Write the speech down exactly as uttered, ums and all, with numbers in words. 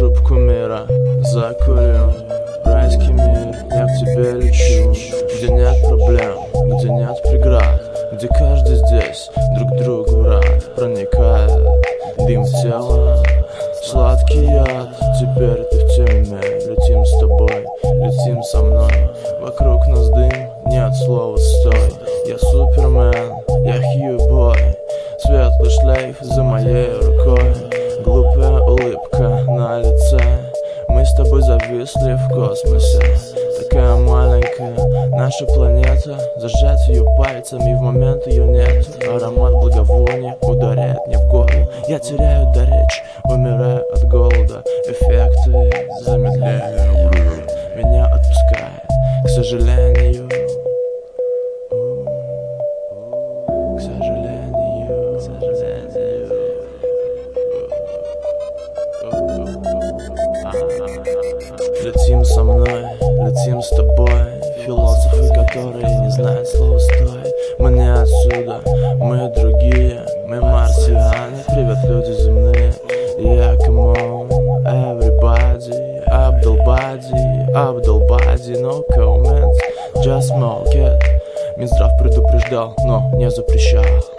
трубку мира, закурю. Райский мир, я к тебе лечу, где нет проблем, где нет преград, где каждый здесь друг другу рад. Проникает дым в тело, сладкий яд. Теперь ты в теме, летим с тобой, летим со мной. Вокруг нас дым, нет слова стой. Я супермен, я хью-бой. Светлый шлейф за моей рукой, глупая улыбка на лице. Мы с тобой зависли в космосе, такая маленькая наша планета. Зажать ее пальцами, в момент ее нет. Аромат благовония ударяет мне в голову. Я теряю до речи, умираю от голода. Эффекты замедляют, меня отпускает, к сожалению. К сожалению, к сожалению. Летим со мной, летим с тобой. Философы, которые не знают слова «стой». Мы не отсюда, мы другие, мы марсиане. Привет, люди земные. Yeah, come on, everybody. Абдулбади, Абдулбади, no comments, just smoke it. Минздрав предупреждал, но не запрещал.